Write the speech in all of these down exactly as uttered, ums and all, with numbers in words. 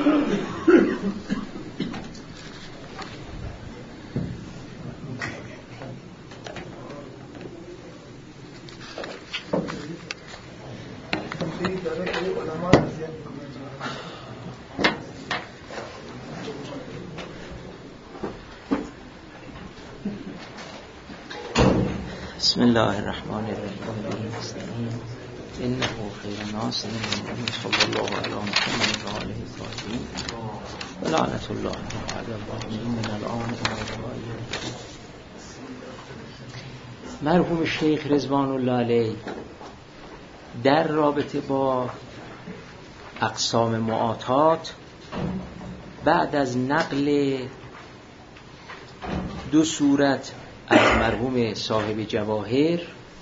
بسم الله الرحمن الرحیم. انه خیر ناس صلی الله علی محمد و آله الطاهرین و لعنت الله علی الظالمین من الان و مرحوم شیخ رضوان الله علیه در رابطه با اقسام معاطات بعد از نقل دو صورت از مرحوم صاحب جواهر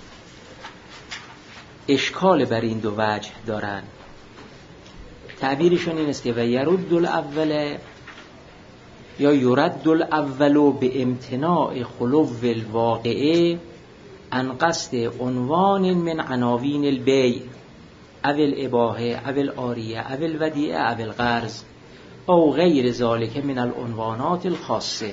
اشکال بر این دو وجه دارن. تعبیرشون این است که و یرد الاول یا یرد الاول به امتناع خلو الواقعه عن قصد عنوان من عناوین البیع او الاباحه او العاریه او الودیعه او القرض او غیر ذلك من العنوانات الخاصه.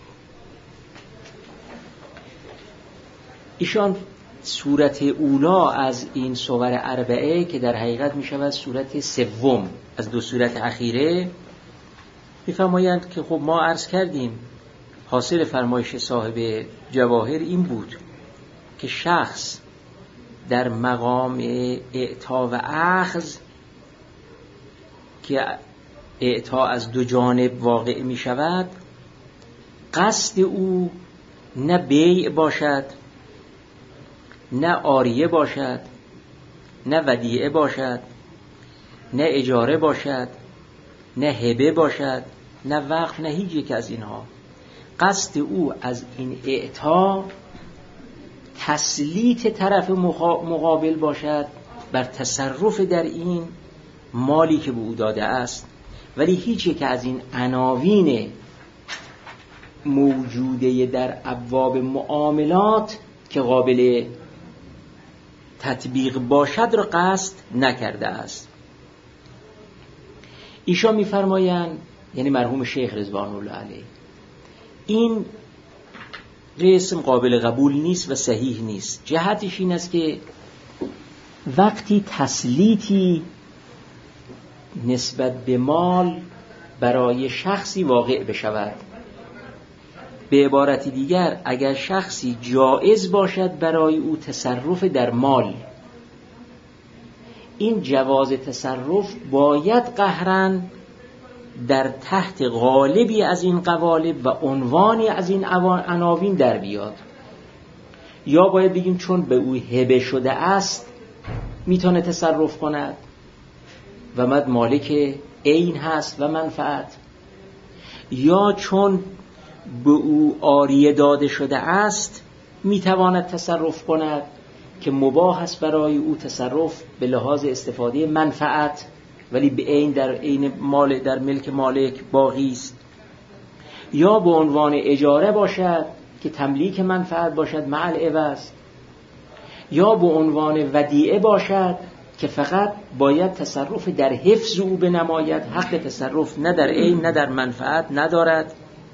ایشان صورت اولا از این صور اربعه که در حقیقت می شود صورت سوم از دو صورت اخیره می‌فرمایند که خب ما عرض کردیم حاصل فرمایش صاحب جواهر این بود که شخص در مقام اعطا و اخذ که اعطا از دو جانب واقع می شود قصد او نه بیع باشد، نه عاریه باشد، نه ودیعه باشد، نه اجاره باشد، نه هبه باشد، نه وقف، نه هیچ یک از اینها. قصد او از این اعطا تسلیط طرف مقابل باشد بر تصرف در این مالی که به او داده است، ولی هیچ یک از این عناوین موجوده در ابواب معاملات که قابل تطبیق باشد را قصد نکرده است. ایشان می‌فرمایند، یعنی مرحوم شیخ رضوان الله علیه، این رسم قابل قبول نیست و صحیح نیست. جهتش این است که وقتی تسلیطی نسبت به مال برای شخصی واقع بشود، به عبارت دیگر اگر شخصی جایز باشد برای او تصرف در مال، این جواز تصرف باید قهراً در تحت غالبی از این قوالب و عنوانی از این عناوین در بیاد. یا باید بگیم چون به او هبه شده است میتونه تصرف کند و مد مالک عین هست و منفعت، یا چون به او عاریه داده شده است میتواند تصرف کند که مباح است برای او تصرف به لحاظ استفاده منفعت، ولی به عین در عین مال در ملک مالک باقی است. یا به عنوان اجاره باشد که تملیک منفعت باشد مع العوض، یا به عنوان ودیعه باشد که فقط باید تصرف در حفظ او بنماید، حق تصرف نه در عین نه در منفعت ندارد.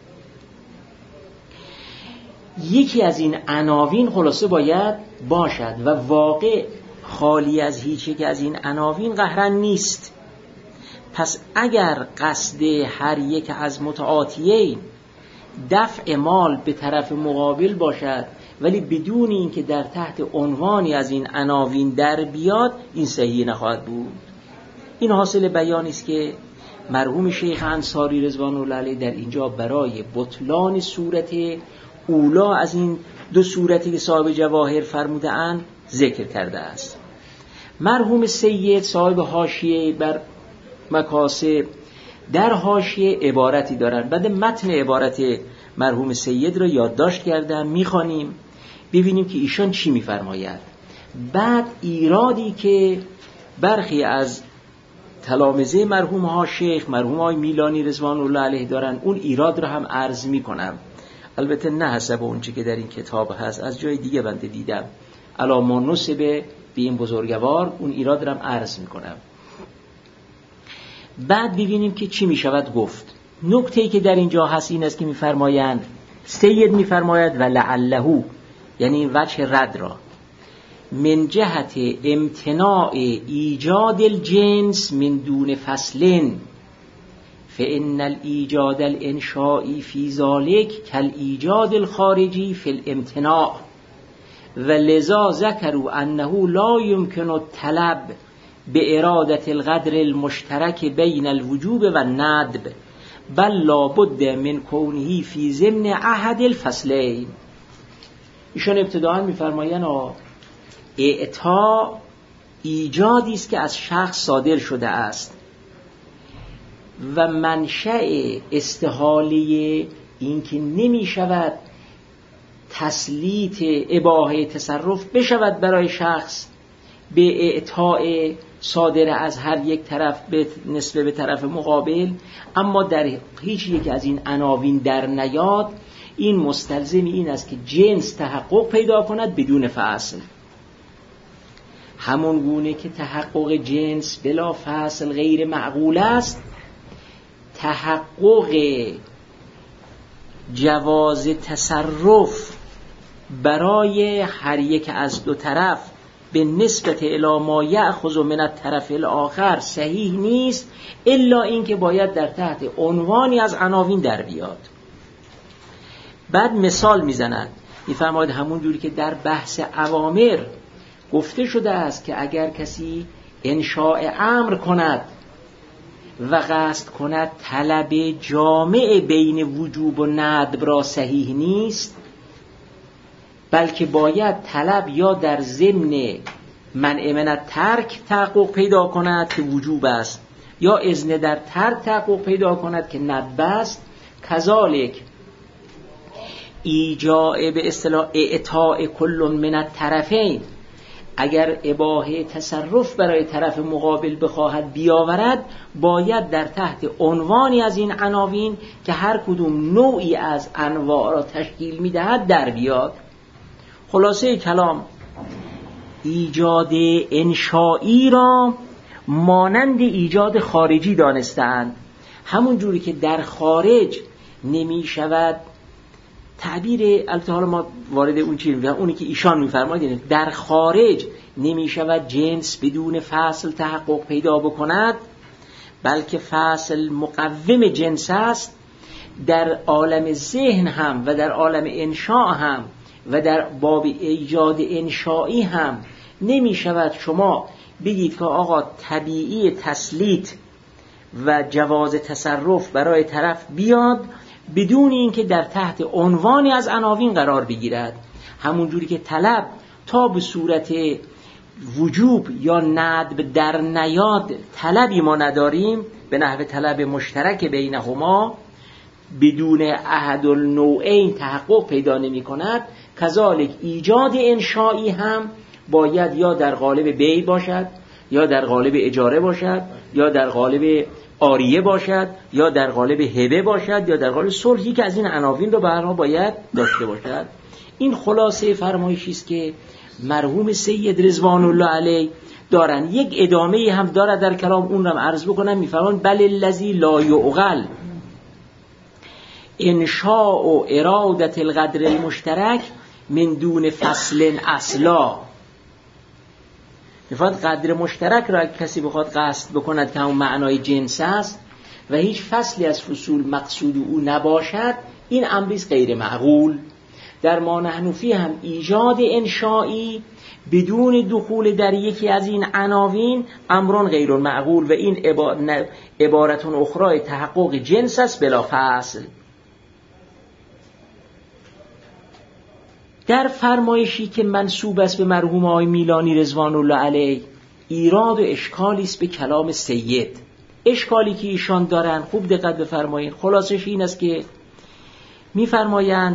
یکی از این عناوین خلاصه باید باشد و واقع خالی از هیچ یک از این عناوین قهراً نیست. پس اگر قصد هر یک از متعاطیین دفع مال به طرف مقابل باشد ولی بدون اینکه در تحت عنوانی از این عناوین در بیاد، این صحیح نخواهد بود. این حاصل بیانی است که مرحوم شیخ انصاری رضوان الله علیه در اینجا برای بطلان صورت اولا از این دو صورتی که صاحب جواهر فرموده‌اند ذکر کرده است. مرحوم سید صاحب حاشیه بر مکاسب در حاشیه عبارتی دارند. بعد متن عبارت مرحوم سید را یادداشت کردم، میخوانیم ببینیم که ایشان چی میفرماید. بعد ایرادی که برخی از تلامذه مرحوم ها شیخ مرحوم های میلانی رضوان الله علیه دارن، اون ایراد را هم عرض میکنم. البته نه حسب اون چی که در این کتاب هست، از جای دیگه بنده دیدم علاما نسبه به این بزرگوار، اون ایراد را هم عرض میکنم. بعد ببینیم که چی می شود گفت. نکته‌ای که در اینجا هست این است که می‌فرمایند سید می‌فرماید و لعله، یعنی این وجه رد را، من جهت امتناع ایجاد الجنس من دون فصل فإن الإيجاد الإنشائي في ذلك كالإيجاد الخارجي في الامتناع ولذا ذكروا أنه لا يمكن الطلب بإرادة القدر المشترك بين الوجوب والندب بل لابد من كونه في ضمن أحد الفصلين. ایشان ابتداءً می‌فرمایند اعطا ایجادی است که از شخص صادر شده است و منشأ استحاله این که نمی شود تسلیط اباحه تصرف بشود برای شخص به اعطاء صادر از هر یک طرف به نسبت به طرف مقابل، اما در هیچ یک از این عناوین در نیاد، این مستلزم این است که جنس تحقق پیدا کند بدون فصل. همون گونه که تحقق جنس بلا فصل غیر معقول است، تحقق جواز تصرف برای هر یک از دو طرف به نسبت الی ما یأخذ من الطرف الاخر صحیح نیست الا اینکه باید در تحت عنوانی از عناوین در بیاد. بعد مثال میزند، میفرماید همون جوری که در بحث اوامر گفته شده است که اگر کسی انشاء امر کند و قصد کند طلب جامع بین وجوب و ندب را صحیح نیست، بلکه باید طلب یا در ضمن منع من الترک تحقق پیدا کند که وجوب است، یا اذن در ترک تحقق پیدا کند که ندب است. کذالک ایجاء به اصطلاح اعطاء کل من الطرفین، اگر اباحه تصرف برای طرف مقابل بخواهد بیاورد، باید در تحت عنوانی از این عناوین که هر کدوم نوعی از انواع را تشکیل می‌دهد در بیاد. خلاصه کلام، ایجاد انشائی را مانند ایجاد خارجی دانستند. همون جوری که در خارج نمی شود تعبیر، البته حالا ما وارد اون چیزی می‌شیم، اونی که ایشان می‌فرمایند در خارج نمی شود جنس بدون فصل تحقق پیدا بکند، بلکه فصل مقوم جنس است. در عالم ذهن هم و در عالم انشاء هم و در باب ایجاد انشائی هم نمی شود شما بگید که آقا طبیعی تسلیط و جواز تصرف برای طرف بیاد بدون اینکه در تحت عنوانی از عناوین قرار بگیرد. همون جوری که طلب تا به صورت وجوب یا ندب در نیاد طلبی ما نداریم به نحو طلب مشترک بینهما، بدون احد النوعین تحقق پیدا نمی کند. کذالک ایجاد انشائی هم باید یا در قالب بیع باشد، یا در قالب اجاره باشد، یا در قالب عاریه باشد، یا در قالب هبه باشد، یا در قالب صلحی که از این عناوین رو برها باید داشته باشد. این خلاصه فرمایشی است که مرحوم سید رضوان الله علیه دارن. یک ادامه هم داره در کلام، اون رو عرض بکنم. میفرمان بل الذی لا یعقل انشاء و ارادت القدر المشترک من دون فصل اصلا. میفرماد قدر مشترک را کسی بخواد قصد بکند که همون معنای جنس است و هیچ فصلی از فصول مقصود او نباشد، این امریز غیر معقول. در ما نحن فیه هم ایجاد انشائی بدون دخول در یکی از این عناوین امرون غیر معقول و این عبارتون اخرى تحقق جنس است بلا فصل. در فرمایشی که منسوب است به مرحوم آقای میلانی رضوان الله علیه ایراد و اشکالی است به کلام سید. اشکالی که ایشان دارن خوب دقت بفرمایید. خلاصش این است که میفرمایند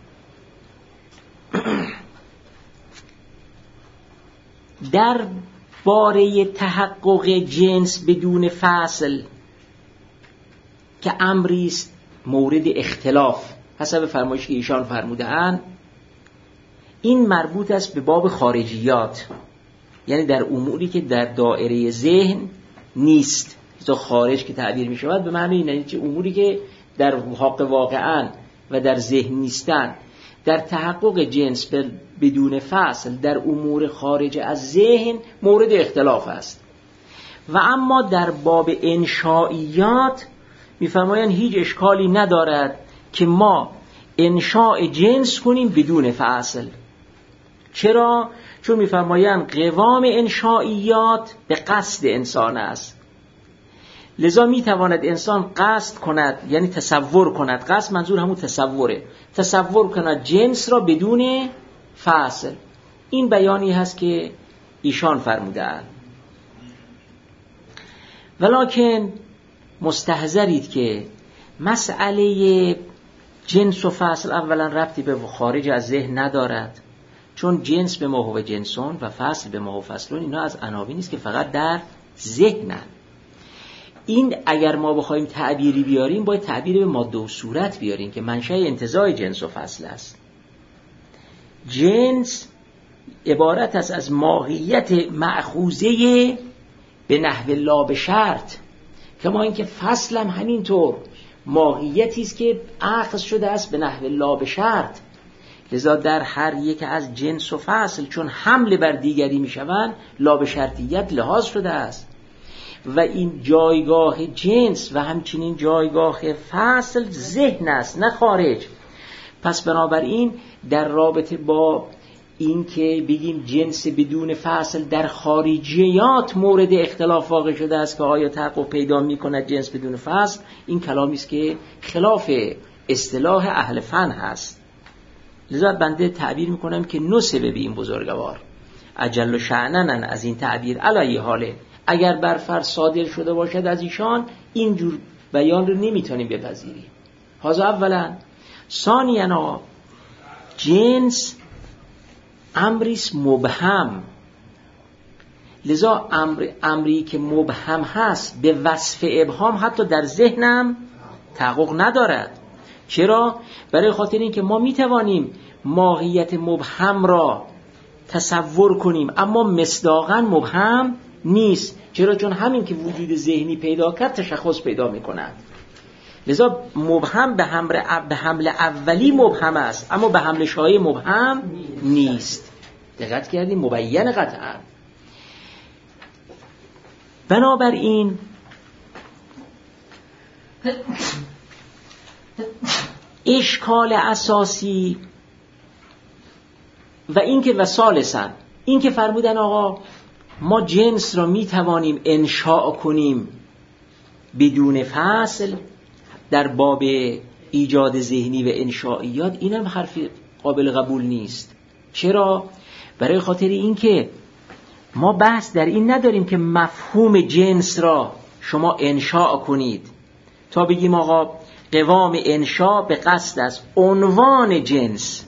در باره تحقق جنس بدون فصل که امری است مورد اختلاف حسب فرمایشی که ایشان فرمودند، این مربوط است به باب خارجیات، یعنی در اموری که در دایره ذهن نیست. تو خارج که تعبیر می شود به معنی این چه اموری که در حق واقعا و در ذهن نیستن. در تحقق جنس بدون فصل در امور خارج از ذهن مورد اختلاف است. و اما در باب انشائیات می‌فرمایند هیچ اشکالی ندارد که ما انشاء جنس کنیم بدون فصل. چرا؟ چون می‌فرمایند قوام انشائیات به قصد انسان است، لذا می‌تواند انسان قصد کند، یعنی تصور کند. قصد منظور همون تصوره، تصور کند جنس را بدون فصل. این بیانی هست که ایشان فرمودند. ولکن مستحضرید که مسئله جنس و فصل اولا ربطی به خارج از ذهن ندارد، چون جنس به ما هو جنسون و فصل به ما هو فصلون، اینا از عناوین نیست که فقط در ذهنن. این اگر ما بخوایم تعبیری بیاریم باید تعبیر به ماده و صورت بیاریم که منشأ انتزاع جنس و فصل است. جنس عبارت است از ماهیت مأخوذه به نحو لا به شرط، کما اینکه فصل هم همینطور ماهیتی است که اخذ شده است به نحو لا به شرط. لذا در هر یک از جنس و فصل چون حمل بر دیگری میشوند لا به شرطیت لحاظ شده است و این جایگاه جنس و همچنین جایگاه فصل ذهن است نه خارج. پس بنابراین در رابطه با این که بگیم جنس بدون فصل در خارجیات مورد اختلاف واقع شده است که آیا تحقق پیدا می کند جنس بدون فصل، این کلامی است که خلاف اصطلاح اهل فن هست. لذا بنده تعبیر می کنم که نسبه به این بزرگوار اجل و شأنن از این تعبیر علیه حاله اگر بر فرض صادر شده باشد از ایشان اینجور بیان رو نمیتونیم بپذیریم. حاضر اولا. ثانیاً جنس امریس مبهم، لذا امر امری که مبهم هست به وصف ابهام حتی در ذهنم تحقق ندارد. چرا؟ برای خاطر این که ما میتوانیم ماهیت مبهم را تصور کنیم اما مصداقاً مبهم نیست. چرا؟ چون همین که وجود ذهنی پیدا کرد تشخص پیدا میکند. لذا مبهم به حمل به حمل اولی مبهم است اما به حمل شایع مبهم نیست. دقت کردیم؟ مبین قطعا. بنابراین اشکال اساسی و این که و ثالثاً این که فرمودن آقا ما جنس را می توانیم انشاء کنیم بدون فصل در باب ایجاد ذهنی و انشائیات، اینم حرف قابل قبول نیست. چرا؟ برای خاطر این که ما بحث در این نداریم که مفهوم جنس را شما انشاء کنید تا بگیم آقا قوام انشاء به قصد است عنوان جنس.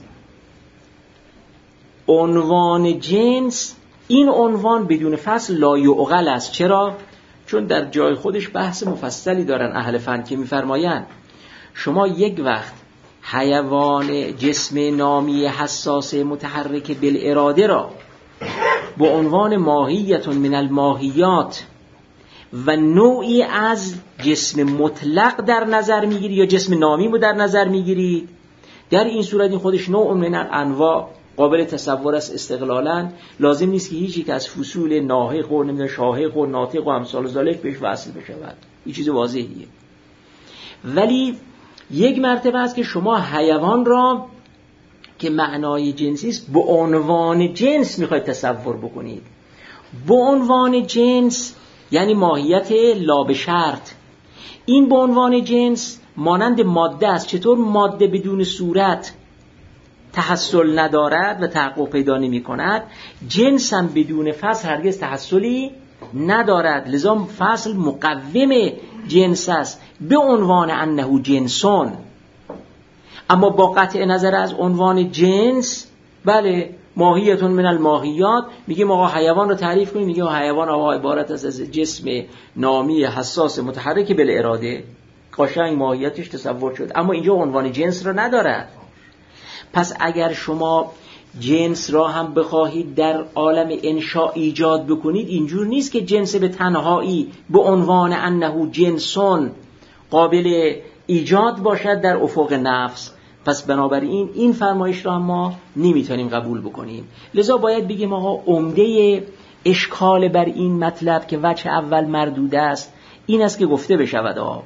عنوان جنس این عنوان بدون فصل لا یعقل است. چرا؟ چون در جای خودش بحث مفصلی دارن اهل فن که میفرمایند شما یک وقت حیوان جسم نامی حساس متحرک بالاراده را با عنوان ماهیت من الماهیات و نوعی از جسم مطلق در نظر میگیری یا جسم نامی رو در نظر میگیری، در این صورت این خودش نوع من انواع قابل تصور است استقلالا. لازم نیست که هیچ یک از فصول ناهق و نمیدونم شاهق و ناطق و امثال ذالک بهش وصل بشود. این چیز واضحیه. ولی یک مرتبه است که شما حیوان را که معنای جنسی است به عنوان جنس میخواید تصور بکنید. به عنوان جنس یعنی ماهیت لا به شرط. این به عنوان جنس مانند ماده است. چطور ماده بدون صورت تحصل ندارد و تحقق پیدا نمی کند، جنس هم بدون فصل هرگز تحصلی ندارد. لذا فصل مقوم جنس است به عنوان انه جنسون. اما با قطع نظر از عنوان جنس، بله ماهیتون من الماهیات، میگیم آقا حیوان رو تعریف کنیم، میگیم حیوان آقا عبارت است از جسم نامی حساس متحرک بالاراده، قشنگ ماهیتش تصور شد، اما اینجا عنوان جنس رو ندارد. پس اگر شما جنس را هم بخواهید در عالم انشاء ایجاد بکنید، اینجور نیست که جنس به تنهایی به عنوان انه جنسون قابل ایجاد باشد در افق نفس. پس بنابراین این فرمایش را ما نمیتونیم قبول بکنیم. لذا باید بگیم آقا عمده اشکال بر این مطلب که وجه اول مردود است این است که گفته بشود آقا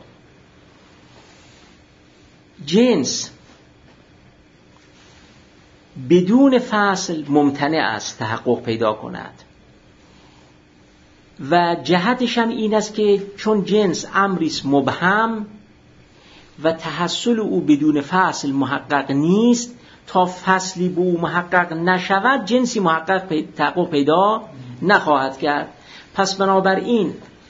جنس بدون فصل ممتنع است تحقق پیدا کند و جهتش هم این است که چون جنس امری است مبهم و تحصل او بدون فصل محقق نیست، تا فصلی به او محقق نشود جنسی محقق پی... تحقق پیدا نخواهد کرد. پس بنابراین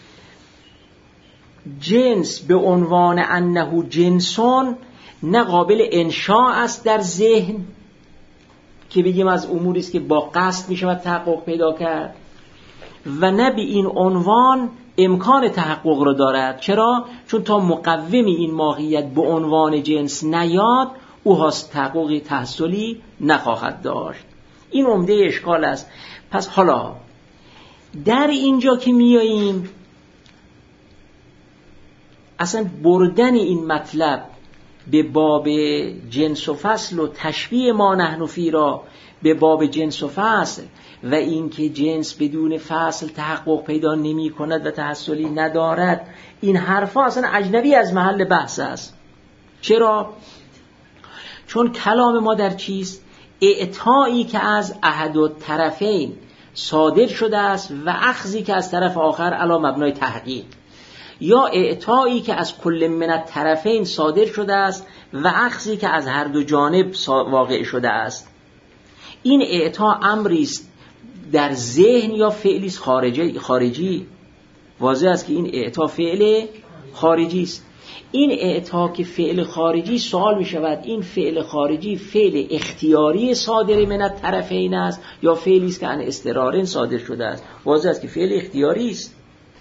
جنس به عنوان انه جنسون نه قابل انشاء است در ذهن که بگیم از اموری است که با قصد می شود تحقق پیدا کرد و نه به این عنوان امکان تحقق را دارد. چرا؟ چون تا مقوم این ماهیت به عنوان جنس نیاد او هاست تحقق تحصلی نخواهد داشت. این عمده اشکال است. پس حالا در اینجا که میاییم اصلا بردن این مطلب به باب جنس و فصل و تشبیه ما نحن فی را به باب جنس و فصل و اینکه جنس بدون فصل تحقق پیدا نمی کند و تحصلی ندارد، این حرفا اصلا اجنبی از محل بحث است. چرا؟ چون کلام ما در چیست؟ اعطایی که از احد الطرفین صادر شده است و اخذی که از طرف آخر علی مبنای تحقیق، یا اعطایی که از کل من الطرفین صادر شده است و اخذی که از هر دو جانب واقع شده است. این اعطا امری است در ذهن یا فعلی خارجی خارجی واضح است که این اعطا فعل خارجی است. این اعطا که فعل خارجی، سوال می شود این فعل خارجی فعل اختیاری صادر من الطرفین است یا فعلی است که عن اضطرار صادر شده است؟ واضح است که فعل اختیاری است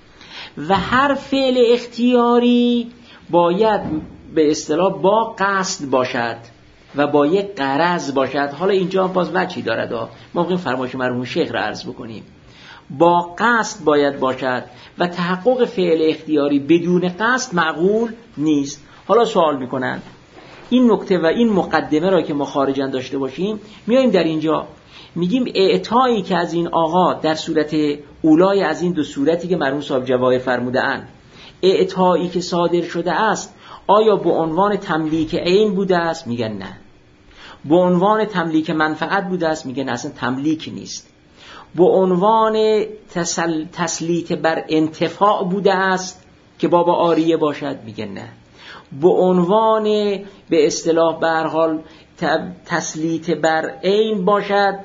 و هر فعل اختیاری باید به اصطلاح با قصد باشد و با یک غرض باشد. حالا اینجا باز وجهی دارد، ما ممکن فرمایش مرحوم شیخ را عرض بکنیم. با قصد باید باشد و تحقق فعل اختیاری بدون قصد معقول نیست. حالا سوال میکنن این نکته و این مقدمه را که ما خارجاً داشته باشیم، میایم در اینجا میگیم اعطایی که از این آقا در صورت اولای از این دو صورتی که مرحوم صاحب جواهر فرموده اند، اعطایی که صادر شده است آیا به عنوان تملیک عین بوده است؟ میگن نه. به عنوان تملیک منفعت بوده است؟ میگن اصلا تملیک نیست. به عنوان تسل... تسلیط بر انتفاع بوده است که باب آریه باشد؟ میگن نه. به عنوان به اصطلاح به هر حال تسلیط بر عین باشد،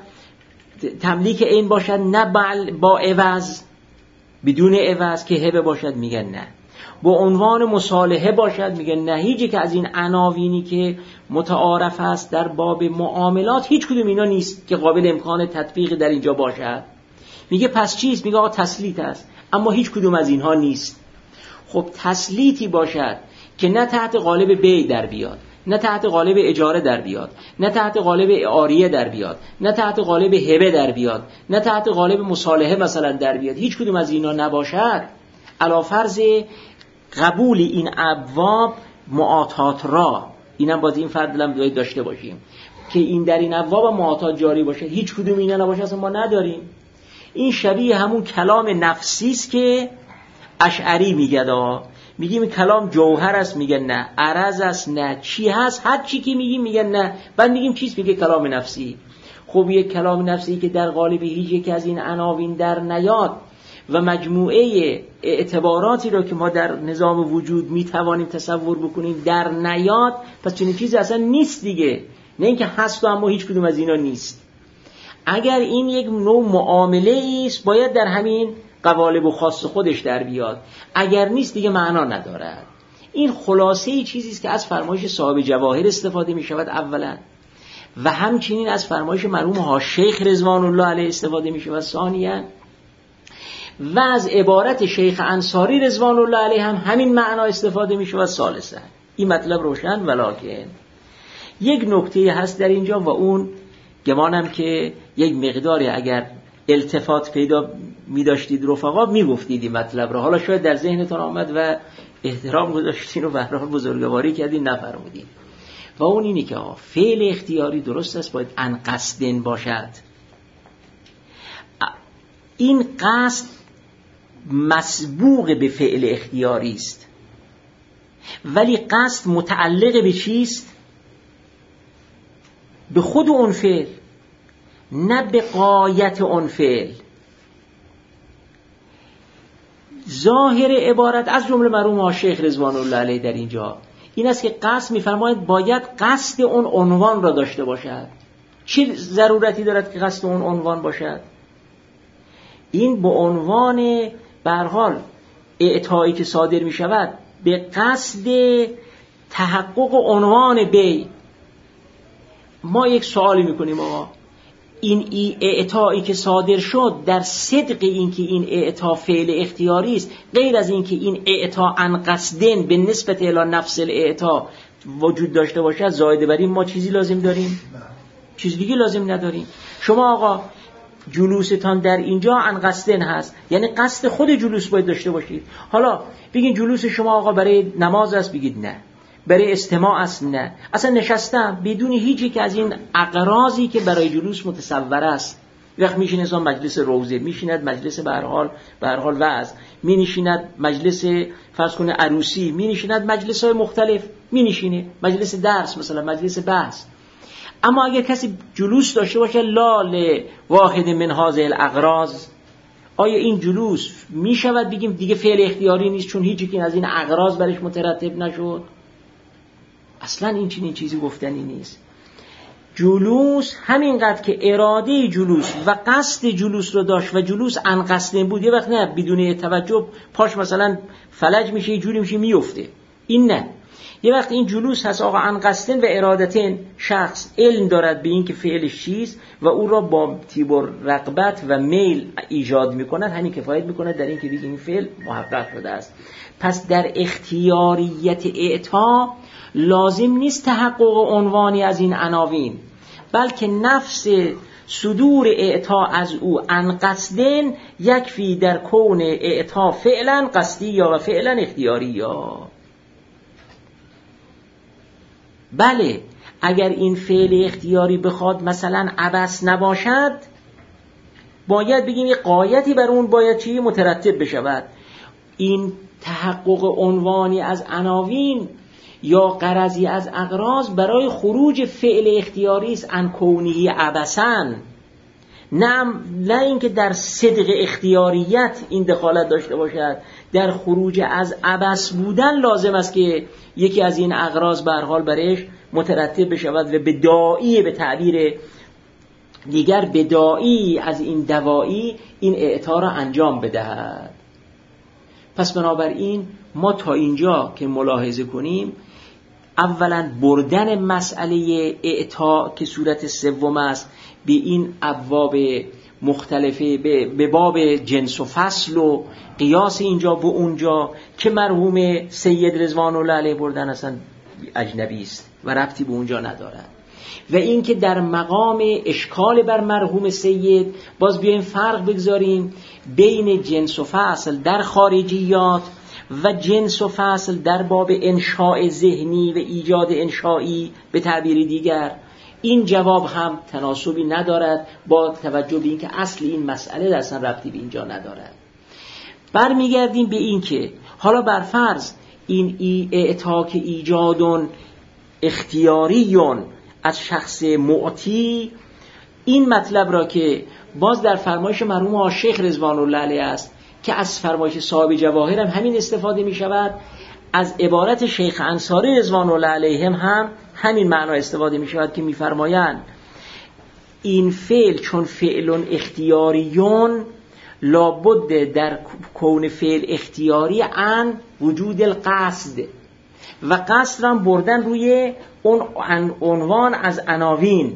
تملیک عین باشد، نه بل با عوض، بدون عوض که هبه باشد؟ میگن نه. به عنوان مصالحه باشد؟ میگن نه. هیچی که از این عناوینی که متعارف است در باب معاملات هیچ کدوم اینا نیست که قابل امکان تطبیق در اینجا باشد. میگه پس چیست؟ میگه آقا تسلیط است، اما هیچ کدوم از اینها نیست. خب تسلیطی باشد که نه تحت قالب بیع در بیاد، نه تحت قالب اجاره در بیاد، نه تحت قالب عاریه در بیاد، نه تحت قالب هبه در بیاد، نه تحت قالب مصالحه مثلا در بیاد، هیچ کدوم از اینا نباشد، علی فرض قبول این ابواب معاطات را، اینم باز این فرض هم باید داشته باشیم که این در این ابواب معاطات جاری باشه، هیچ کدوم اینا نباشه اصلا ما نداریم. این شبیه همون کلام نفسی است که اشعری میگه دا میگیم کلام جوهر است، میگن نه. عرض است، نه. چی هست؟ هر چی که میگیم میگن نه. بعد میگیم چیست؟ میگه کلام نفسی. خب یک کلام نفسی که در قالب هیچ یک از این عناوین در نیاد و مجموعه اعتباراتی را که ما در نظام وجود میتوانیم تصور بکنیم در نیاد، پس چنین چیزی اصلا نیست دیگه. نه اینکه هست و اما هیچ کدوم از اینا نیست. اگر این یک نوع معامله است باید در همین قوالب و خاص خودش در بیاد، اگر نیست دیگه معنا ندارد. این خلاصه چیزی است که از فرمایش صاحب جواهر استفاده می شود اولا، و همچنین از فرمایش مرحوم ها شیخ رضوان الله علیه استفاده می شود ثانیاً، و از عبارت شیخ انصاری رضوان الله علیه هم همین معنا استفاده می شود ثالثاً. این مطلب روشن. ولکن یک نکته هست در اینجا و اون گمانم که یک مقداری اگر التفات پیدا می داشتید رفقا می گفتید این مطلب را. حالا شاید در ذهنتان آمد و احترام گذاشتین و به هر حال بزرگواری کردین نفرمودین. و اون اینی که فعل اختیاری درست است باید ان قصدن باشد. این قصد مسبوق به فعل اختیاری است، ولی قصد متعلق به چیست؟ به خود اون فعل، نه به غایت اون فعل. ظاهر عبارت از جمله مرحوم شیخ رضوان الله علیه در اینجا این است که قصد می‌فرماید باید قصد اون عنوان را داشته باشد. چه ضرورتی دارد که قصد اون عنوان باشد؟ این به عنوان به هر حال اعطایی که صادر می شود به قصد تحقق عنوان بی. ما یک سوالی می کنیم آقا، این اعطایی که صادر شد در صدق این که این اعطا فعل اختیاری است، غیر از این که این اعطا ان قصدن به نسبت الی نفس الاعطا وجود داشته باشد، زائد بر این ما چیزی لازم داریم؟ چیز دیگه لازم نداریم. شما آقا جلوستان در اینجا ان قصدن هست، یعنی قصد خود جلوس باید داشته باشید. حالا بگین جلوس شما آقا برای نماز است، بگید نه. برای استماع است، نه. اصلا نشستم بدون هیچی که از این اغراضی که برای جلوس متصور است. وقت میشینه انسان مجلس روضه، میشیند مجلس به هر حال به هر حال وعظ، مینشیند مجلس فرض کنه عروسی، مینشیند مجلس‌های مختلف، مینشینه مجلس درس، مثلا مجلس بحث. اما اگر کسی جلوس داشته باشه لال واحد من هذه الاغراض، آیا این جلوس می شود بگیم دیگه فعل اختیاری نیست چون هیچی که از این اغراض برش مترتب نشد؟ اصلا این چنین چیزی گفتنی نیست. جلوس همینقدر که اراده جلوس و قصد جلوس رو داشت و جلوس ان قصدن بود، یه وقت نه بدون توجه پاش مثلا فلج میشه، یه جوری میشه میفته، این نه. یه وقت این جلوس هست آقا ان قصدن و ارادتن، شخص علم دارد به این که فعلش چیست و او را با طیب و رغبت و میل ایجاد میکند، همین کفایت میکند در این که بگیم این فعل محقق شده است. پس در اختیاریت اعطا لازم نیست تحقق عنوانی از این عناوین، بلکه نفس صدور اعطا از او ان قصدن یکفی در کون اعطا فعلا قصدی یا و فعلا اختیاری یا. بله اگر این فعل اختیاری بخواد مثلا عبث نباشد، باید بگیم یه غایتی بر اون باید چی مترتب بشود. این تحقق عنوانی از عناوین یا غرضی از اغراض برای خروج فعل اختیاری است ان کونی عبثن، نه نه اینکه در صدق اختیاریت این دخالت داشته باشد. در خروج از عبث بودن لازم است که یکی از این اغراض به هر حال برش مترتب بشود و بداعی، به تعبیر دیگر بداعی از این دوایی این اعطا را انجام بدهد. پس بنابراین ما تا اینجا که ملاحظه کنیم، اولا بردن مسئله اعطا که صورت سوم است به این ابواب مختلفه، به باب جنس و فصل و قیاس اینجا به اونجا که مرحوم سید رضوان الله علیه بردن اصلا اجنبی است و ربطی به اونجا ندارد. و این که در مقام اشکال بر مرحوم سید باز بیایم فرق بگذاریم بین جنس و فصل در خارجیات و جنس و فصل در باب انشاء ذهنی و ایجاد انشایی به تعبیر دیگر. این جواب هم تناسبی ندارد با توجه به این که اصل این مسئله اصلا ربطی به اینجا ندارد. برمیگردیم به این که حالا بر فرض این اعطا که ایجادون اختیاریون از شخص معطی، این مطلب را که باز در فرمایش مرحوم شیخ رضوان الله علیه است که از فرمایش صاحب جواهر هم همین استفاده می شود، از عبارت شیخ انصاری رضوان الله علیهم هم همین معنا استفاده می شود که می فرمایند این فعل چون فعل اختیاریون لابد در کون فعل اختیاری عن وجود القصد، و قصد را بردن روی اون عنوان از عناوین.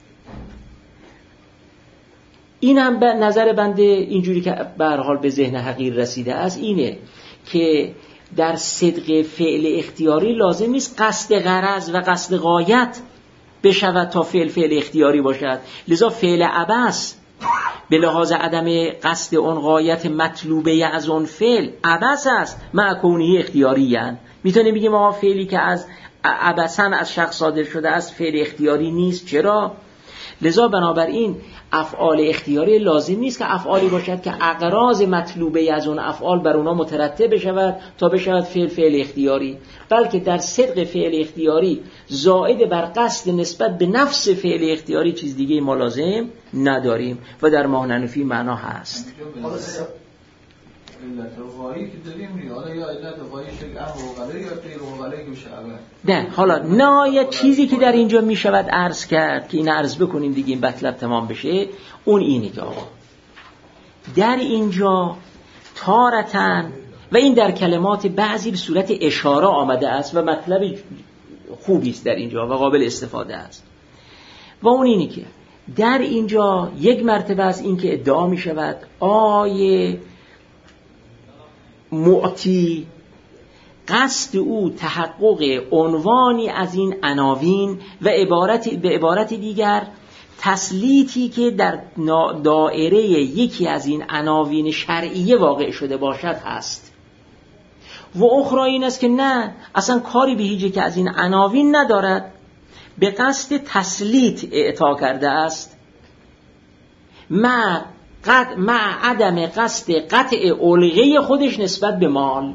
این هم به نظر بنده اینجوری که به هر حال به ذهن حقیر رسیده است اینه که در صدق فعل اختیاری لازم نیست قصد غرض و قصد غایت بشود تا فعل فعل اختیاری باشد. لذا فعل عبث به لحاظ عدم قصد اون غایت مطلوبه از اون فعل عبث است، مع کونه اختیاری هن. میتونیم بگیم آقا فعلی که از عبثاً از شخص صادر شده از فعل اختیاری نیست. چرا؟ لذا بنابراین افعال اختیاری لازم نیست که افعالی باشد که اغراض مطلوبه از اون افعال بر اونا مترتب بشود تا بشود فعل فعل اختیاری، بلکه در صدق فعل اختیاری زائد بر قصد نسبت به نفس فعل اختیاری چیز دیگه ما لازم نداریم و در ماه ننفی معنا هست. علت غایی که داریم حالا یا علت غایی شکل احوغله یا غیر احوغله که شعبه نه حالا نهایت چیزی که در اینجا می شود عرض کرد که این عرض بکنیم دیگه این مطلب تمام بشه، اون اینه که آقا در اینجا تارتن و این در کلمات بعضی به صورت اشاره آمده است و مطلب خوبی است در اینجا و قابل استفاده است، و اون اینه که در اینجا یک مرتبه است این که ادعا می شود آیه معطی قصد او تحقق عنوانی از این عناوین و عبارت به عبارت دیگر تسلیطی که در دائره یکی از این عناوین شرعیه واقع شده باشد هست. و اخرى این است که نه، اصلا کاری به هیچ که از این عناوین ندارد، به قصد تسلیط اعطا کرده است، مع قد مع عدم قصد قطع علقه خودش نسبت به مال.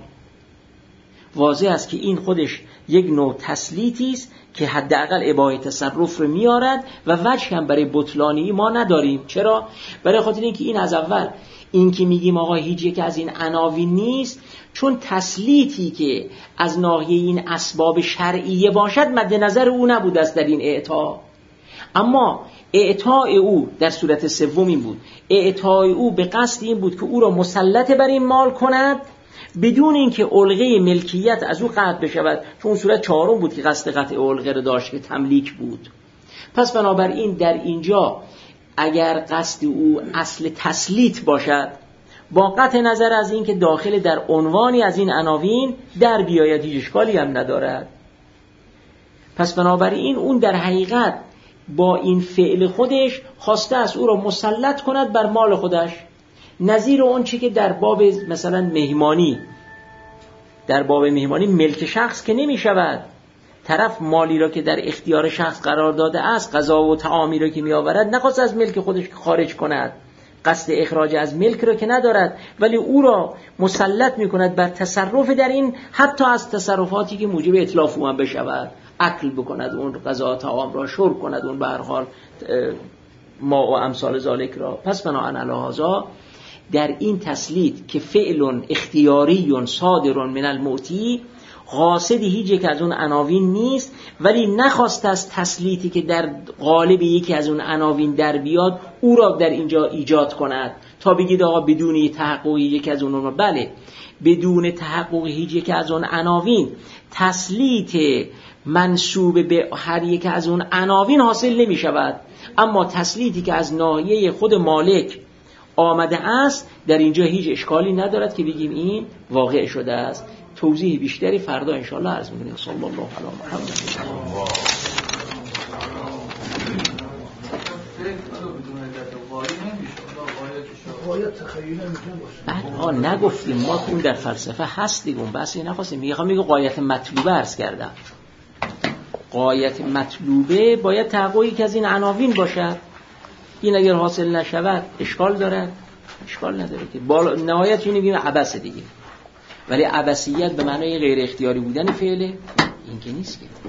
واضح است که این خودش یک نوع تسلیطی است که حداقل اباحه تصرف رو میارد و وجه هم برای بطلانی ما نداریم. چرا؟ برای خاطر اینکه این از اول این که میگیم آقا هیچ یک از این عناوین نیست، چون تسلیطی که از ناحیه این اسباب شرعیه باشد مد نظر او نبود است در این اعطا. اما اعطای او در صورت سوم این بود، اعطای او به قصد این بود که او را مسلط بر این مال کند بدون اینکه علقه ملکیت از او قطع بشود، چون صورت چهارم بود که قصد قطع علقه را داشت که تملیک بود. پس بنابراین در اینجا اگر قصد او اصل تسلیط باشد، با قطع نظر از این که داخل در عنوانی از این عناوین در بیاید هیچ اشکالی هم ندارد. پس بنابراین اون در حقیقت با این فعل خودش خواسته است او را مسلط کند بر مال خودش، نظیر اون چی که در باب مثلا مهمانی، در باب مهمانی ملک شخص که نمی شود، طرف مالی را که در اختیار شخص قرار داده است، غذا و طعامی را که می آورد نخواست از ملک خودش خارج کند، قصد اخراج از ملک را که ندارد، ولی او را مسلط می کند بر تصرف در این، حتی از تصرفاتی که موجب اتلاف او هم بشود، اکل بکند اون غذا طعام را، شرب کند اون، به هر حال ما و امثال ذالک را. پس بناهن علی هذا در این تسلیط که فعل اختیاری صادر من المعطی، قاصد هیچ یک از اون عناوین نیست، ولی نخواست از تسلیطی که در قالب یکی از اون عناوین در بیاد او را در اینجا ایجاد کند تا بگید آقا بدون تحقق یکی از اون، بله بدون تحقق هیچ یک از اون عناوین تسلیط منسوب به هر یک از اون عناوین حاصل نمی شود، اما تسلیطی که از ناحیه خود مالک آمده است در اینجا هیچ اشکالی ندارد که بگیم این واقع شده است. توضیح بیشتری فردا انشاءالله عرض می‌کنیم. صلی الله علی محمد. بعد ها نگفتیم ما اون در فلسفه هست دیگه، اون بحثی نخواستیم. میگم میگه غایت مطلوبه عرض کردم، غایت مطلوبه باید تحققی که از این عناوین باشد. این اگر حاصل نشود اشکال دارد؟ اشکال نداره که بالا نهایت اینو میگیم عبث دیگه، ولی عبثیت به معنای غیر اختیاری بودن فعله این که نیست که.